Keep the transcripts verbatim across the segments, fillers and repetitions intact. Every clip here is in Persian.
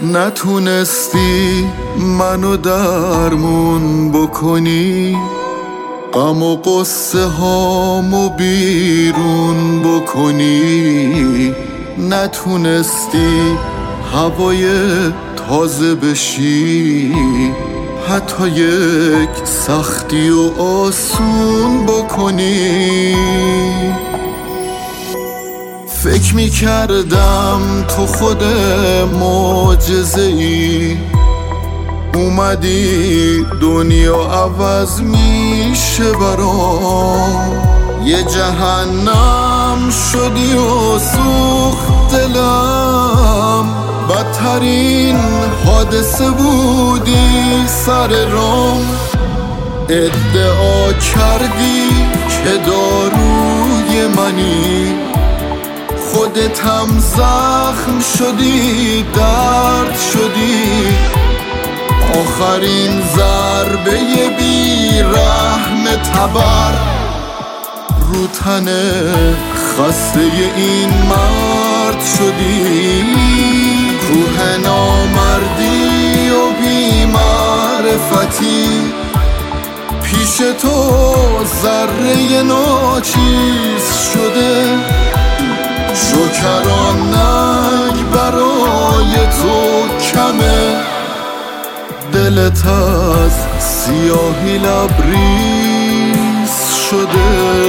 نتونستی منو درمون بکنی، غم و قصه هامو بیرون بکنی، نتونستی هوای تازه بشی، حتی یک سختی و آسون بکنی. فکر می کردم تو خود معجزه ای، اومدی دنیا عوض میشه برام، یه جهنم شدی و سوخت دلم، بدترین حادثه بودی سر رام. ادعا کردی که داروی منی، خودتم زخم شدی، درد شدی، آخرین ضربه بی رحم تبر رو تن خسته این مرد شدی. کوه نامردی و بی معرفتی، پیش تو ذره ناچیز شده، شکرانک برای تو کمه، دلت از سیاهی لبریز شده.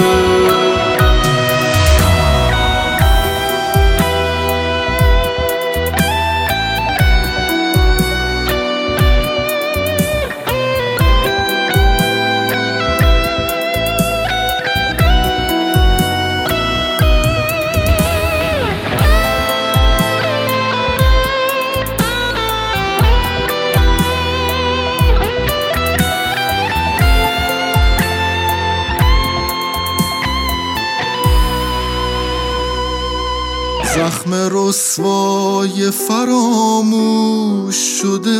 زخم رسوای فراموش شده،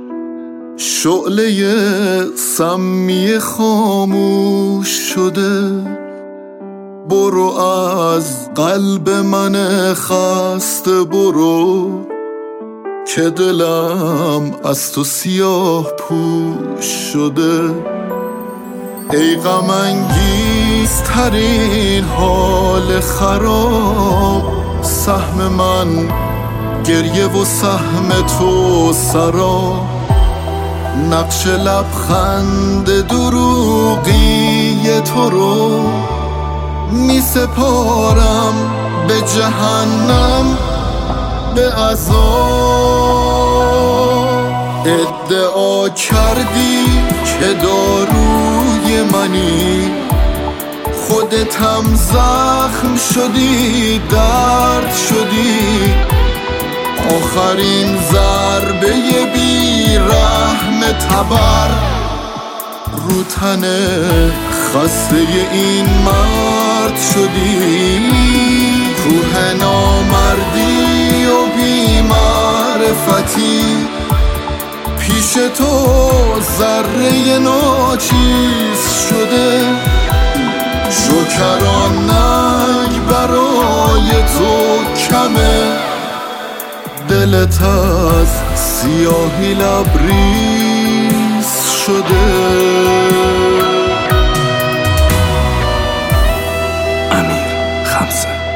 شعله سمی خاموش شده، برو از قلب من خسته برو، که دلم از تو سیاه پوش شده. ای غم انگیز ترین حال خراب، سهم من گریه و سهم تو سرا، نقش لبخند دروغی تو رو می سپارم به جهنم، به عذاب. ادعا کردی که داروی منی، خودتم زخم شدی، درد شدی، آخرین ضربه بی رحم تبر رو تن خسته این مرد شدی. کوه نامردی و بی معرفتی، پیش تو ذره ناچیز شده، شکرانک برای تو کمه، دلت از سیاهی لبریز شده. امیر خمسه